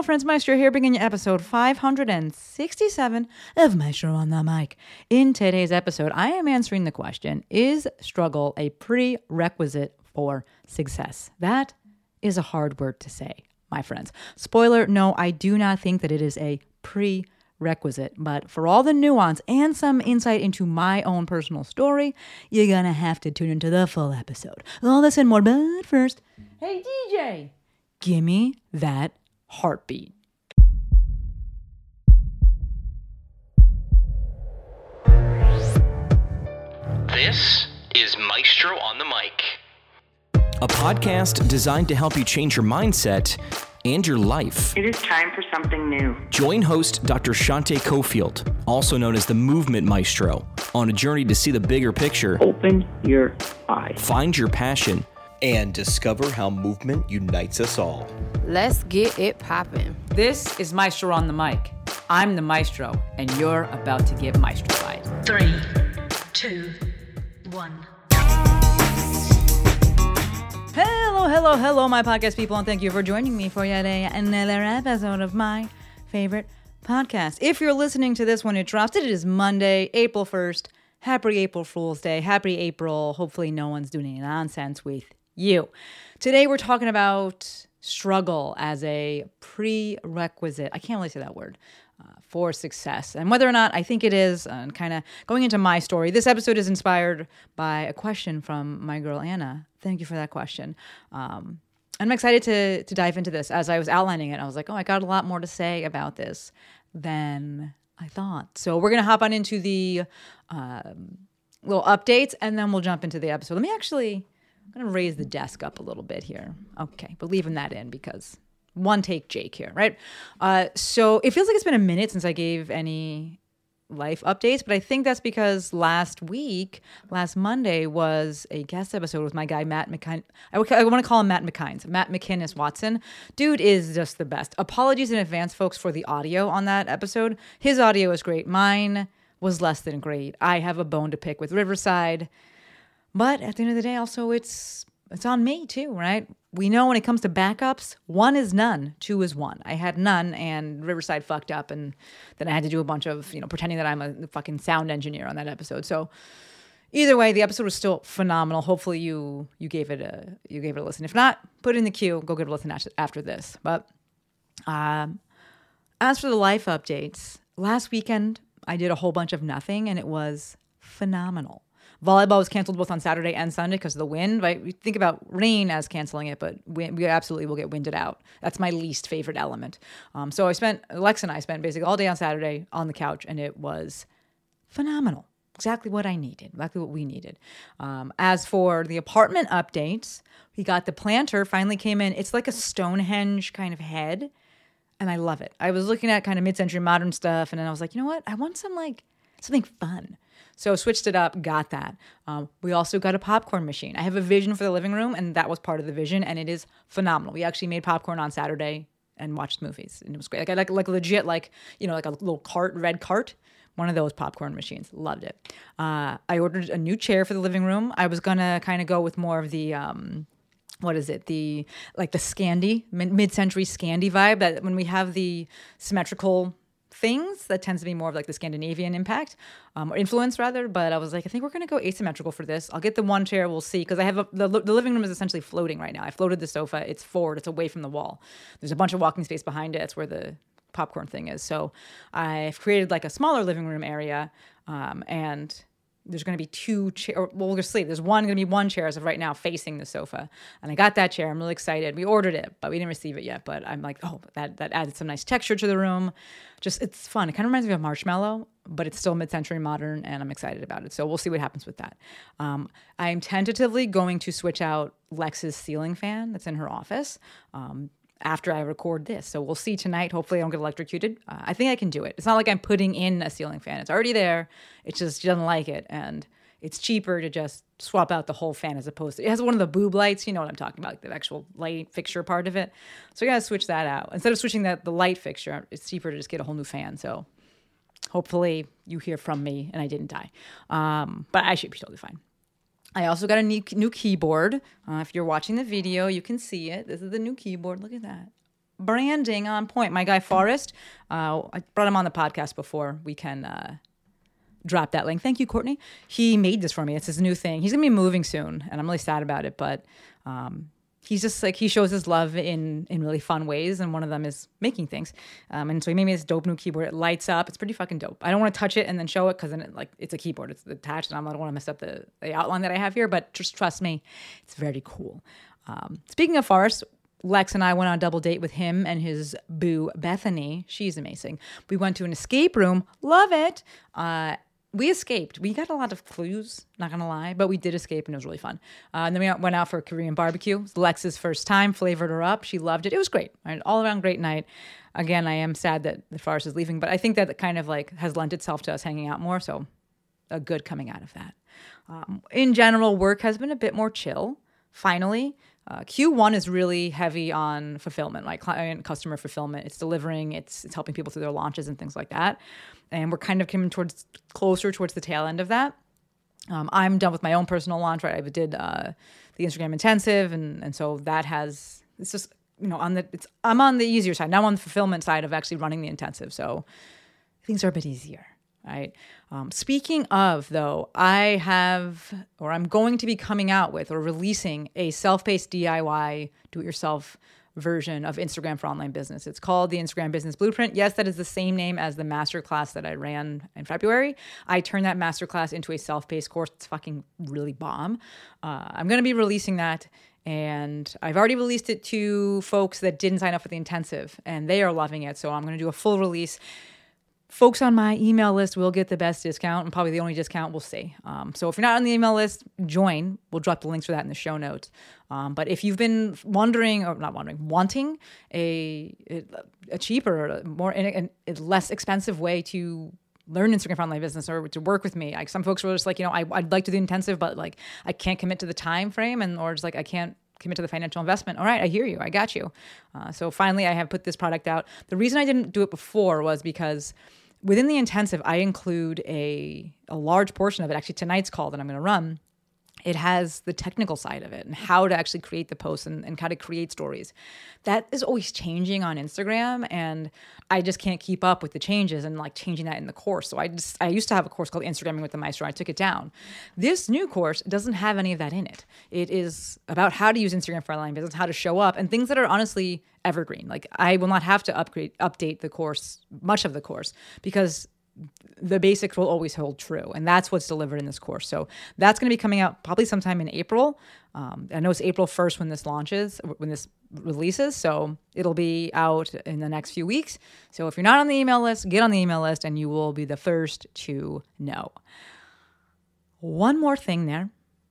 friends, Maestro here, bringing you episode 567 of Maestro on the Mic. In today's episode, I am answering the question, is struggle a prerequisite for success? That is a hard word to say, my friends. Spoiler, no, I do not think that it is a prerequisite, but for all the nuance and some insight into my own personal story, you're gonna have to tune into the full episode. All this and more, but first, hey DJ, gimme that heartbeat. This is Maestro on the Mic, a podcast designed to help you change your mindset and your life. It is time for something new. Join host Dr. Shante Cofield, also known as the Movement Maestro, on a journey to see the bigger picture, Open your eyes. find your passion, and discover how movement unites us all. Let's get it poppin'. This is Maestro on the Mic. I'm the Maestro, and you're about to get maestrofied. 3, 2, 1. Hello, my podcast people, and thank you for joining me for yet another episode of my favorite podcast. If you're listening to this when it drops, it is Monday, April 1st. Happy April Fool's Day. Happy April. Hopefully no one's doing any nonsense with you. Today we're talking about struggle as a prerequisite. I can't really say that word. For success, and whether or not I think it is, and kind of going into my story. This episode is inspired by a question from my girl Anna. Thank you for that question. I'm excited to dive into this. As I was outlining it, I was like, oh, I got a lot more to say about this than I thought. So we're gonna hop on into the little updates, and then we'll jump into the episode. I'm gonna raise the desk up a little bit here. Okay, but leaving that in because one take Jake here, right? So it feels like it's been a minute since I gave any life updates, but I think that's because last Monday was a guest episode with my guy, Matt McKine. I want to call him Matt McKines. Matt McInnes Watson. Dude is just the best. Apologies in advance, folks, for the audio on that episode. His audio is great. Mine was less than great. I have a bone to pick with Riverside. But at the end of the day, also, it's on me too, right? We know when it comes to backups, 1 is none, 2 is 1. I had none, and Riverside fucked up, and then I had to do a bunch of, pretending that I'm a fucking sound engineer on that episode. So either way, the episode was still phenomenal. Hopefully you gave it a listen. If not, put it in the queue. Go give it a listen after this. But as for the life updates, last weekend I did a whole bunch of nothing, and it was phenomenal. Volleyball was canceled both on Saturday and Sunday because of the wind. Right? We think about rain as canceling it, but we absolutely will get winded out. That's my least favorite element. So Lex and I spent basically all day on Saturday on the couch, and it was phenomenal. Exactly what I needed. Exactly what we needed. As for the apartment updates, we got the planter finally came in. It's like a Stonehenge kind of head, and I love it. I was looking at kind of mid-century modern stuff, and then I was like, you know what? I want something fun. So switched it up, got that. We also got a popcorn machine. I have a vision for the living room, and that was part of the vision, and it is phenomenal. We actually made popcorn on Saturday and watched movies, and it was great. Like legit, like a little red cart, one of those popcorn machines. Loved it. I ordered a new chair for the living room. I was gonna kind of go with more of the the Scandi, mid-century Scandi vibe. That when we have the symmetrical things, that tends to be more of like the Scandinavian impact or influence rather. But I was like, I think we're going to go asymmetrical for this. I'll get the one chair. We'll see. Because I have the living room is essentially floating right now. I floated the sofa. It's forward. It's away from the wall. There's a bunch of walking space behind it. That's where the popcorn thing is. So I've created like a smaller living room area. And there's going to be 2 chairs. Well, we'll see. There's going to be one chair as of right now facing the sofa. And I got that chair. I'm really excited. We ordered it, but we didn't receive it yet. But I'm like, oh, that added some nice texture to the room. Just, it's fun. It kind of reminds me of Marshmallow, but it's still mid-century modern, and I'm excited about it. So we'll see what happens with that. I'm tentatively going to switch out Lex's ceiling fan that's in her office. After I record this. So we'll see tonight. Hopefully I don't get electrocuted. I think I can do it. It's not like I'm putting in a ceiling fan. It's already there. It's just she doesn't like it. And it's cheaper to just swap out the whole fan as opposed to, it has one of the boob lights. You know what I'm talking about, the actual light fixture part of it. So we got to switch that out. Instead of switching the light fixture, it's cheaper to just get a whole new fan. So hopefully you hear from me and I didn't die. But I should be totally fine. I also got a new keyboard. If you're watching the video, you can see it. This is the new keyboard. Look at that. branding on point. My guy Forrest, I brought him on the podcast before. We can drop that link. Thank you, Courtney. He made this for me. It's his new thing. He's gonna be moving soon, and I'm really sad about it. But he's just like, he shows his love in really fun ways, and one of them is making things. And so he made me this dope new keyboard. It lights up. It's pretty fucking dope. I don't want to touch it and then show it because then it's a keyboard. It's attached, and I don't want to mess up the outline that I have here. But just trust me, it's very cool. Speaking of Forrest, Lex and I went on a double date with him and his boo, Bethany. She's amazing. We went to an escape room. Love it. We escaped. We got a lot of clues, not going to lie, but we did escape, and it was really fun. And then we went out for a Korean barbecue. It was Lex's first time, flavored her up. She loved it. It was great. Right? All around great night. Again, I am sad that the Forrest is leaving, but I think that it kind of like has lent itself to us hanging out more, so a good coming out of that. In general, work has been a bit more chill, finally. Q1 is really heavy on fulfillment, like client customer fulfillment. It's delivering, it's helping people through their launches and things like that. And we're kind of coming closer towards the tail end of that. I'm done with my own personal launch, right? I did the Instagram intensive, and so that has, it's just, I'm on the easier side. Now I'm on the fulfillment side of actually running the intensive. So things are a bit easier. Right. Speaking of, though, I'm going to be coming out with or releasing a self-paced DIY do-it-yourself version of Instagram for online business. It's called the Instagram Business Blueprint. Yes, that is the same name as the masterclass that I ran in February. I turned that masterclass into a self-paced course. It's fucking really bomb. I'm going to be releasing that. And I've already released it to folks that didn't sign up for the intensive, and they are loving it. So I'm going to do a full release. Folks on my email list will get the best discount, and probably the only discount. We'll see. So if you're not on the email list, join. We'll drop the links for that in the show notes. But if you've been wanting a cheaper, more a less expensive way to learn Instagram for online business or to work with me, like some folks were just like, I'd like to do the intensive, but like I can't commit to the time frame, or just like I can't commit to the financial investment. All right, I hear you. I got you. So finally, I have put this product out. The reason I didn't do it before was because within the intensive, I include a large portion of it. Actually, tonight's call that I'm going to run, it has the technical side of it and how to actually create the posts and how to create stories. That is always changing on Instagram, and I just can't keep up with the changes and like changing that in the course. So I used to have a course called Instagramming with the Maestro. I took it down. This new course doesn't have any of that in it. It is about how to use Instagram for online business, how to show up, and things that are honestly evergreen. Like I will not have to update the course, much of the course, because the basics will always hold true. And that's what's delivered in this course. So that's going to be coming out probably sometime in April. I know it's April 1st when this releases. So it'll be out in the next few weeks. So if you're not on the email list, get on the email list and you will be the first to know. One more thing there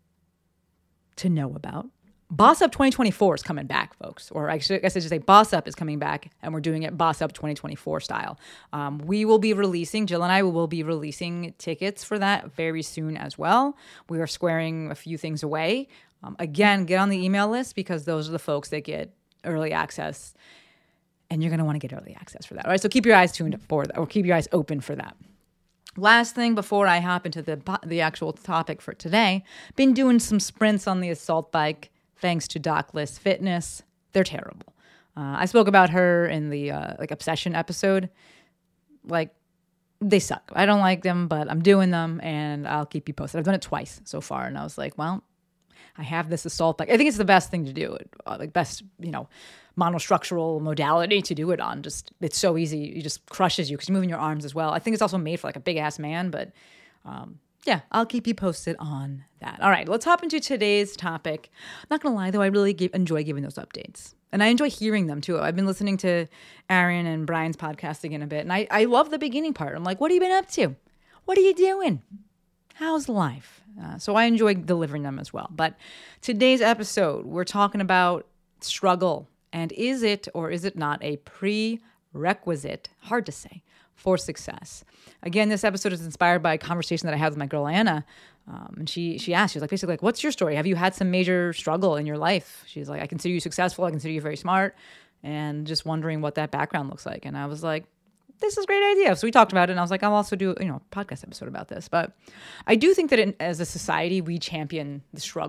to know about. Boss Up 2024 is coming back, folks. Or I guess I should say Boss Up is coming back, and we're doing it Boss Up 2024 style. We will be releasing, Jill and I will be releasing tickets for that very soon as well. We are squaring a few things away. Again, get on the email list because those are the folks that get early access, and you're going to want to get early access for that. All right, so keep your eyes tuned for that, or keep your eyes open for that. Last thing before I hop into the actual topic for today, been doing some sprints on the assault bike. Thanks to Dockless Fitness. They're terrible. I spoke about her in the Obsession episode. Like, they suck. I don't like them, but I'm doing them, and I'll keep you posted. I've done it twice so far, and I was like, well, I have this assault bike. I think it's the best thing to do. Best, monostructural modality to do it on. Just, it's so easy. It just crushes you because you're moving your arms as well. I think it's also made for like a big-ass man, but yeah, I'll keep you posted on that. All right, let's hop into today's topic. I'm not going to lie, though, I really enjoy giving those updates. And I enjoy hearing them, too. I've been listening to Aaron and Brian's podcast again a bit, and I love the beginning part. I'm like, what have you been up to? What are you doing? How's life? So I enjoy delivering them as well. But today's episode, we're talking about struggle. And is it or is it not a prerequisite, hard to say, for success? Again, this episode is inspired by a conversation that I had with my girl Anna. And she asked, she was like, basically like, what's your story? Have you had some major struggle in your life? She's like, I consider you successful. I consider you very smart. And just wondering what that background looks like. And I was like, this is a great idea. So we talked about it. And I was like, I'll also do a podcast episode about this. But I do think that as a society, we champion the struggle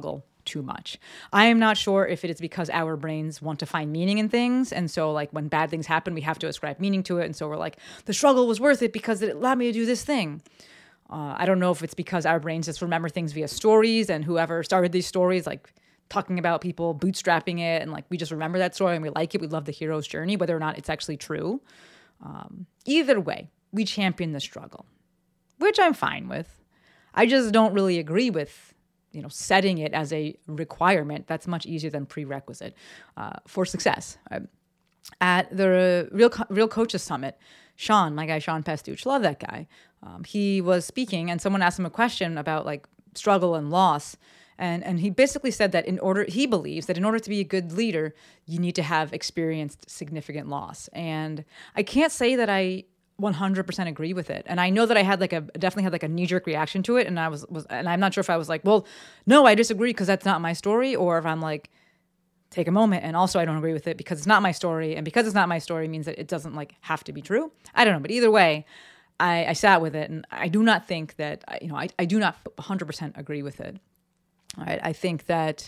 too much. I am not sure if it is because our brains want to find meaning in things. And so like when bad things happen, we have to ascribe meaning to it. And so we're like, the struggle was worth it because it allowed me to do this thing. I don't know if it's because our brains just remember things via stories, and whoever started these stories, like talking about people bootstrapping it, and like we just remember that story and we like it. We love the hero's journey, whether or not it's actually true. Either way, we champion the struggle, which I'm fine with. I just don't really agree with, setting it as a requirement. That's much easier than prerequisite for success. At the Real Coaches Summit, my guy Sean Pastuch, love that guy. He was speaking, and someone asked him a question about like struggle and loss, and he basically said that he believes that in order to be a good leader, you need to have experienced significant loss. And I can't say that I 100% agree with it. And I know that I had definitely had a knee-jerk reaction to it, and and I'm not sure if I was like, well, no, I disagree because that's not my story, or if I'm like, take a moment, and also I don't agree with it because it's not my story, and because it's not my story means that it doesn't like have to be true. I don't know, but either way, I sat with it, and I do not think that I do not 100% agree with it. All right, I think that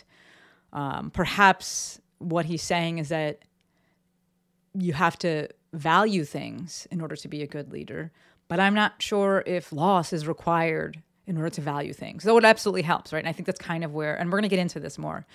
perhaps what he's saying is that you have to value things in order to be a good leader, but I'm not sure if loss is required in order to value things, though it absolutely helps, right? And I think that's kind of where, and we're going to get into this more.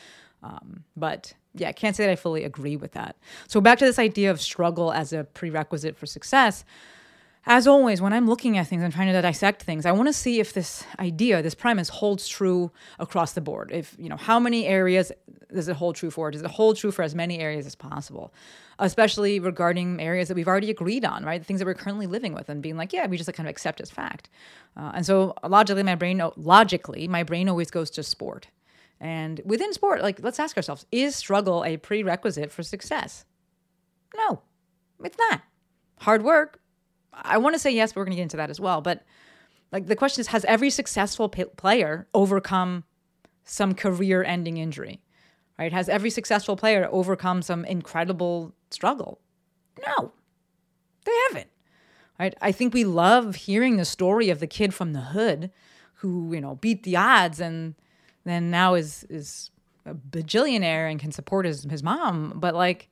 But yeah, I can't say that I fully agree with that. So back to this idea of struggle as a prerequisite for success. As always, when I'm looking at things and trying to dissect things, I want to see if this idea, this premise holds true across the board. If, how many areas does it hold true for? Does it hold true for as many areas as possible? Especially regarding areas that we've already agreed on, right? The things that we're currently living with and being like, yeah, we just kind of accept as fact. And so logically, my brain always goes to sport. And within sport, let's ask ourselves, is struggle a prerequisite for success? No, it's not. Hard work, I want to say yes, but we're going to get into that as well. But the question is, has every successful player overcome some career-ending injury? Right? Has every successful player overcome some incredible struggle? No, they haven't. Right? I think we love hearing the story of the kid from the hood who beat the odds and then now is a bajillionaire and can support his mom. But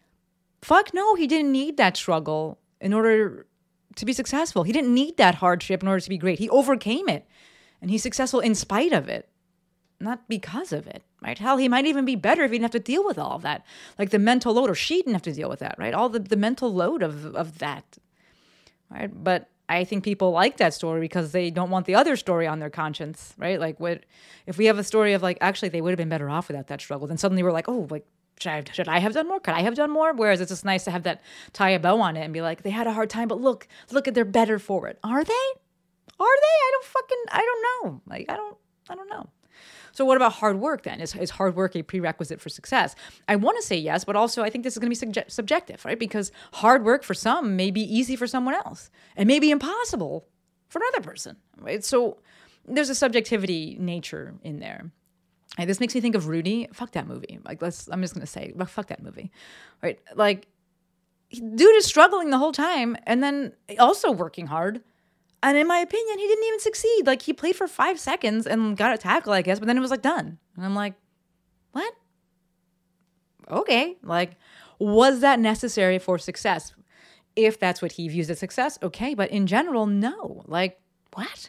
fuck no, he didn't need that struggle in order to be successful. He didn't need that hardship in order to be great. He overcame it, and he's successful in spite of it, not because of it, right? Hell, he might even be better if he didn't have to deal with all of that, like the mental load, or she didn't have to deal with that, right? All the mental load of that, right? But I think people like that story because they don't want the other story on their conscience, right? If we have a story of actually they would have been better off without that struggle, then suddenly we're like, oh, should I have done more? Could I have done more? Whereas it's just nice to have that, tie a bow on it and be like, they had a hard time, but look at, they're better for it. Are they? I don't know. I don't know. So what about hard work then? Is hard work a prerequisite for success? I want to say yes, but also I think this is going to be subjective, right? Because hard work for some may be easy for someone else and may be impossible for another person, right? So there's a subjectivity nature in there. Right, this makes me think of Rudy. Fuck that movie. I'm just going to say, fuck that movie. Right? Dude is struggling the whole time and then also working hard. And in my opinion, he didn't even succeed. He played for 5 seconds and got a tackle, I guess, but then it was done. And I'm like, what? Okay. Was that necessary for success? If that's what he views as success, okay. But in general, no. What?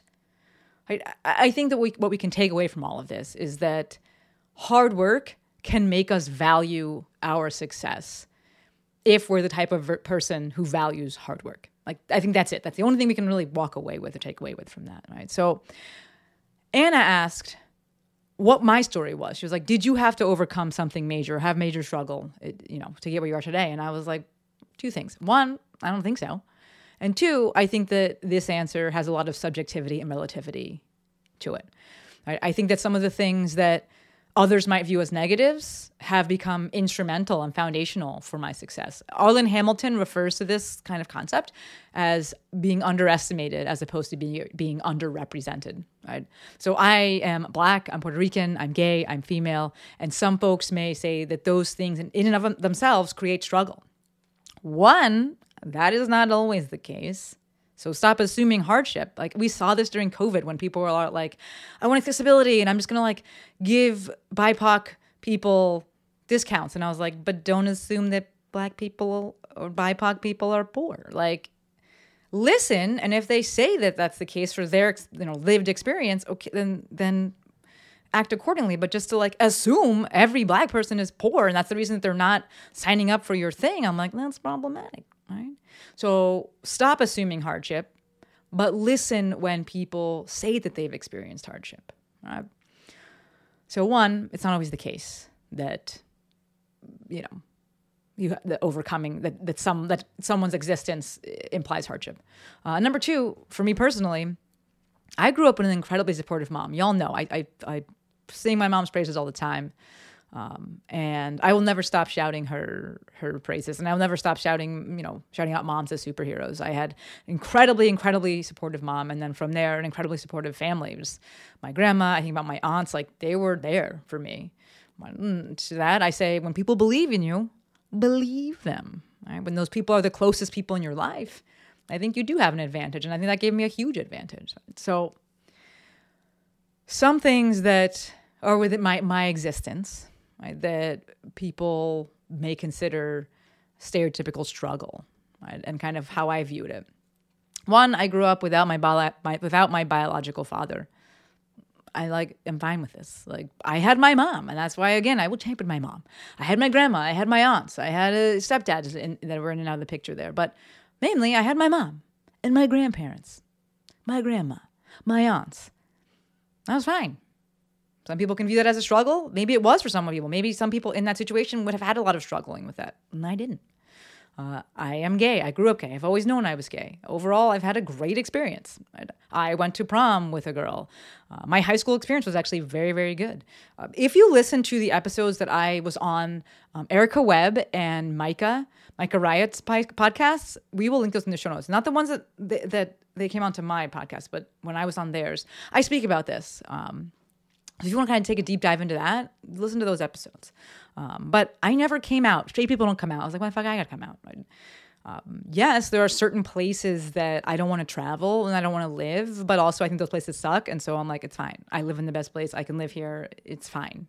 I think that what we can take away from all of this is that hard work can make us value our success if we're the type of person who values hard work. I think that's it. That's the only thing we can really walk away with or take away with from that, right? So Anna asked what my story was. She was like, did you have to overcome something major, have major struggle, to get where you are today? And I was like, 2 things. 1, I don't think so. And 2, I think that this answer has a lot of subjectivity and relativity to it. I think that some of the things that others might view as negatives have become instrumental and foundational for my success. Arlen Hamilton refers to this kind of concept as being underestimated as opposed to being underrepresented. Right? So I am Black, I'm Puerto Rican, I'm gay, I'm female, and some folks may say that those things in and of themselves create struggle. 1, that is not always the case. So stop assuming hardship. Like we saw this during COVID when people were like, I want accessibility and I'm just going to like give BIPOC people discounts. And I was like, but don't assume that Black people or BIPOC people are poor. Like listen. And if they say that that's the case for their, lived experience, okay, then act accordingly. But just to like assume every Black person is poor and that's the reason that they're not signing up for your thing, I'm like, that's problematic, right? So stop assuming hardship, but listen when people say that they've experienced hardship. Right? So one, it's not always the case that, the overcoming that someone's existence implies hardship. Number two, for me personally, I grew up with an incredibly supportive mom. Y'all know I sing my mom's praises all the time. And I will never stop shouting her praises, and I will never stop shouting out moms as superheroes. I had incredibly supportive mom, and then from there, an incredibly supportive family. Just my grandma, I think about my aunts, like they were there for me. To that, I say, when people believe in you, believe them. Right? When those people are the closest people in your life, I think you do have an advantage, and I think that gave me a huge advantage. So some things that are within my existence, right, that people may consider stereotypical struggle, right, and kind of how I viewed it. One, I grew up without my biological father. I'm fine with this. Like, I had my mom, and that's why, again, I will champion my mom. I had my grandma, I had my aunts, I had a stepdad that were in and out of the picture there. But mainly, I had my mom and my grandparents, my grandma, my aunts. I was fine. Some people can view that as a struggle. Maybe it was for some people. Maybe some people in that situation would have had a lot of struggling with that, and I didn't. I am gay. I grew up gay. I've always known I was gay. Overall, I've had a great experience. I went to prom with a girl. My high school experience was actually very, very good. If you listen to the episodes that I was on, Erica Webb and Micah Riot's podcasts, we will link those in the show notes. Not the ones that they came onto my podcast, but when I was on theirs, I speak about this. If you want to kind of take a deep dive into that, listen to those episodes. But I never came out. Straight people don't come out. I was like, why the fuck I got to come out? Yes, there are certain places that I don't want to travel and I don't want to live, but also I think those places suck. And so I'm like, it's fine. I live in the best place. I can live here. It's fine.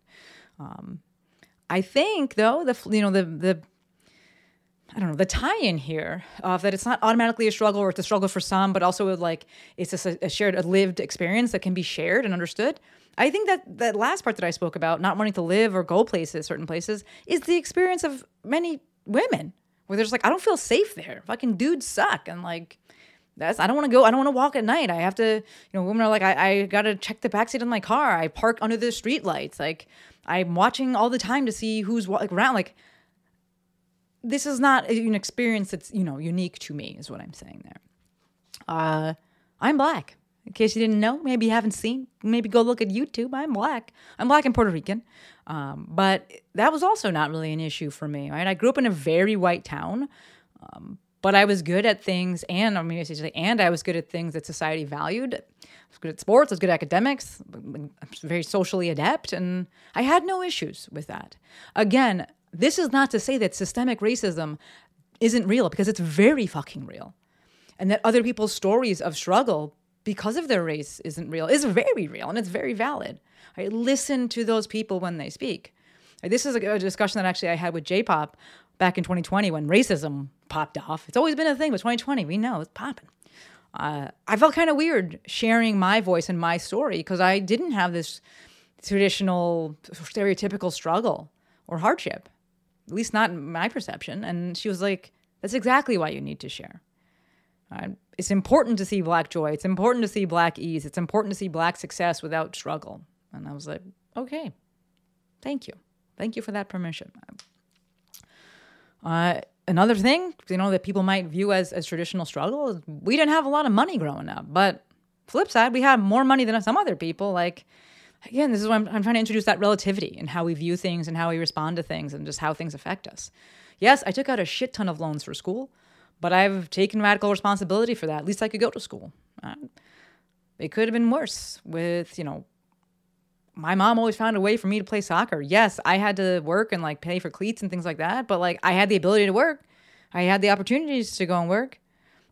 I think though, the tie-in here of that it's not automatically a struggle, or it's a struggle for some, but also like it's a shared, a lived experience that can be shared and understood. I think that last part that I spoke about, not wanting to live or go places, certain places, is the experience of many women where there's like, I don't feel safe there. Fucking dudes suck. And like, I don't want to go. I don't want to walk at night. I have to, women are like, I got to check the backseat of my car. I park under the street lights. Like I'm watching all the time to see who's around. Like this is not an experience that's, unique to me is what I'm saying there. I'm Black. In case you didn't know, maybe you haven't seen, maybe go look at YouTube. I'm Black. I'm Black and Puerto Rican. But that was also not really an issue for me, right? I grew up in a very white town, but I was good at things, and I was good at things that society valued. I was good at sports. I was good at academics. I was very socially adept, and I had no issues with that. Again, this is not to say that systemic racism isn't real, because it's very fucking real. And that other people's stories of struggle because of their race isn't real, is very real, and it's very valid. Right? Listen to those people when they speak. Right? This is a discussion that actually I had with J-Pop back in 2020 when racism popped off. It's always been a thing, but 2020, we know it's popping. I felt kind of weird sharing my voice and my story because I didn't have this traditional, stereotypical struggle or hardship, at least not in my perception. And she was like, that's exactly why you need to share. It's important to see Black joy. It's important to see Black ease. It's important to see Black success without struggle. And I was like, okay, thank you. Thank you for that permission. Another thing, that people might view as traditional struggle is we didn't have a lot of money growing up. But flip side, we have more money than some other people. Like, again, this is why I'm trying to introduce that relativity in how we view things and how we respond to things and just how things affect us. Yes, I took out a shit ton of loans for school, but I've taken radical responsibility for that. At least I could go to school. It could have been worse with, my mom always found a way for me to play soccer. Yes, I had to work and like pay for cleats and things like that, but like I had the ability to work. I had the opportunities to go and work.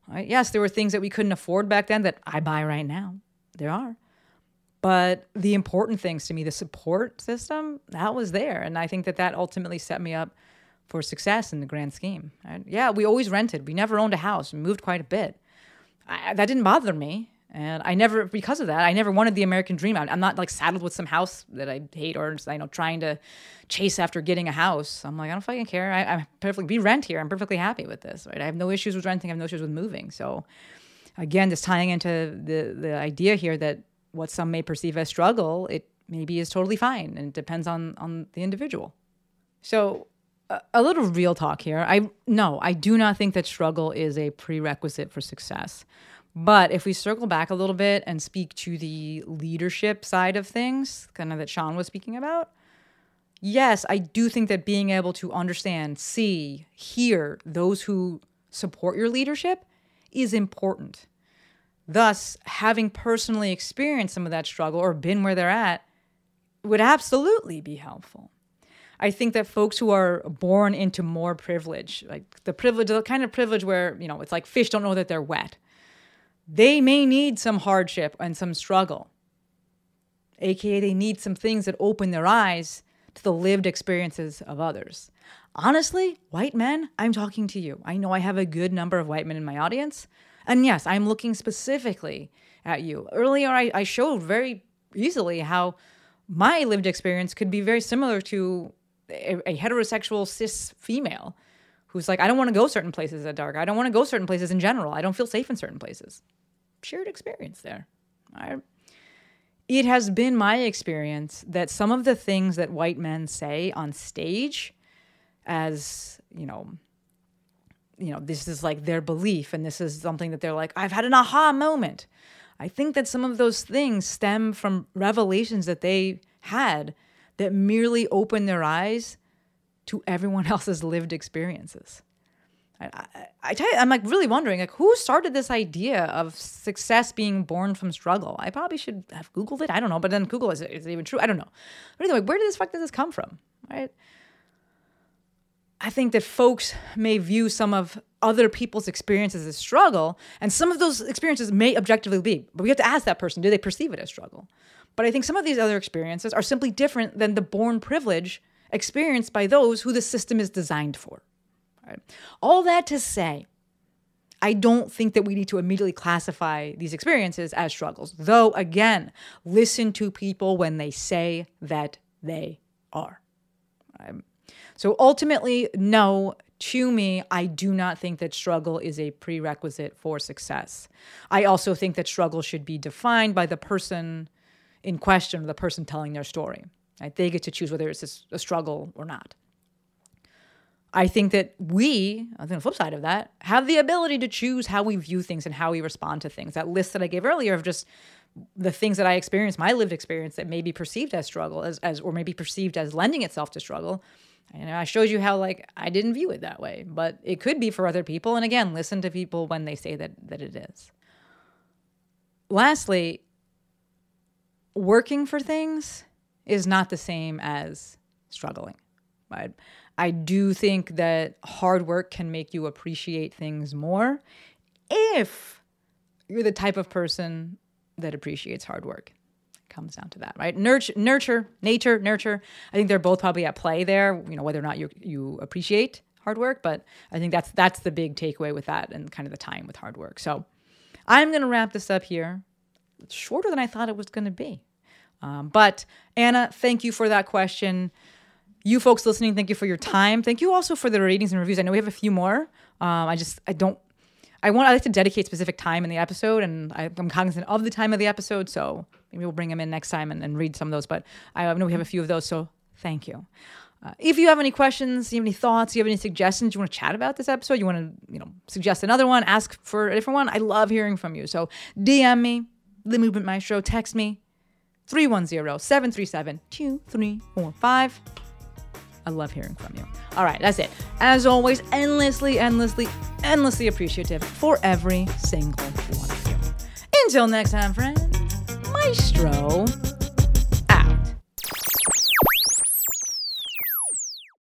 Right? Yes, there were things that we couldn't afford back then that I buy right now. There are. But the important things to me, the support system, that was there. And I think that ultimately set me up for success in the grand scheme. Right? Yeah, we always rented. We never owned a house. We moved quite a bit. That didn't bother me. And because of that, I never wanted the American dream. I'm not like saddled with some house that I hate or, trying to chase after getting a house. I'm like, I don't fucking care. We rent here. I'm perfectly happy with this, right? I have no issues with renting. I have no issues with moving. So again, just tying into the idea here that what some may perceive as struggle, it maybe is totally fine. And it depends on the individual. So a little real talk here. I do not think that struggle is a prerequisite for success. But if we circle back a little bit and speak to the leadership side of things, kind of that Sean was speaking about, yes, I do think that being able to understand, see, hear those who support your leadership is important. Thus, having personally experienced some of that struggle or been where they're at would absolutely be helpful. I think that folks who are born into more privilege, like the kind of privilege where, it's like fish don't know that they're wet. They may need some hardship and some struggle, aka they need some things that open their eyes to the lived experiences of others. Honestly, white men, I'm talking to you. I know I have a good number of white men in my audience. And yes, I'm looking specifically at you. Earlier, I showed very easily how my lived experience could be very similar to a heterosexual cis female who's like, I don't want to go certain places at dark. I don't want to go certain places in general. I don't feel safe in certain places. Shared experience there. All right. It has been my experience that some of the things that white men say on stage as, this is like their belief and this is something that they're like, I've had an aha moment. I think that some of those things stem from revelations that they had that merely opened their eyes to everyone else's lived experiences. I tell you, I'm like really wondering, like, who started this idea of success being born from struggle? I probably should have Googled it. I don't know, but then Google, is it even true? I don't know. But anyway, where did this come from, right? I think that folks may view some of other people's experiences as struggle, and some of those experiences may objectively be, but we have to ask that person, do they perceive it as struggle? But I think some of these other experiences are simply different than the born privilege experienced by those who the system is designed for. Right? All that to say, I don't think that we need to immediately classify these experiences as struggles. Though, again, listen to people when they say that they are. Right? So ultimately, no, to me, I do not think that struggle is a prerequisite for success. I also think that struggle should be defined by the person in question, the person telling their story. Right? They get to choose whether it's a struggle or not. I think that we, on the flip side of that, have the ability to choose how we view things and how we respond to things. That list that I gave earlier of just the things that I experienced, my lived experience that may be perceived as struggle, as or maybe perceived as lending itself to struggle. And I showed you how, like, I didn't view it that way, but it could be for other people. And again, listen to people when they say that it is. Lastly, working for things is not the same as struggling, right? I do think that hard work can make you appreciate things more if you're the type of person that appreciates hard work. It comes down to that, right? Nurture. I think they're both probably at play there, whether or not you appreciate hard work, but I think that's the big takeaway with that and kind of the time with hard work. So I'm going to wrap this up here. It's shorter than I thought it was going to be. But Anna, thank you for that question. You folks listening, thank you for your time. Thank you also for the ratings and reviews. I know we have a few more. I like to dedicate specific time in the episode, and I'm cognizant of the time of the episode, so maybe we'll bring them in next time and read some of those. But I know we have a few of those, so thank you. If you have any questions, you have any thoughts, you have any suggestions, you want to chat about this episode, you want to suggest another one, ask for a different one, I love hearing from you. So DM me, The Movement Maestro, text me, 310-737-2345. I love hearing from you. All right, that's it. As always, endlessly appreciative for every single one of you. Until next time, friends, Maestro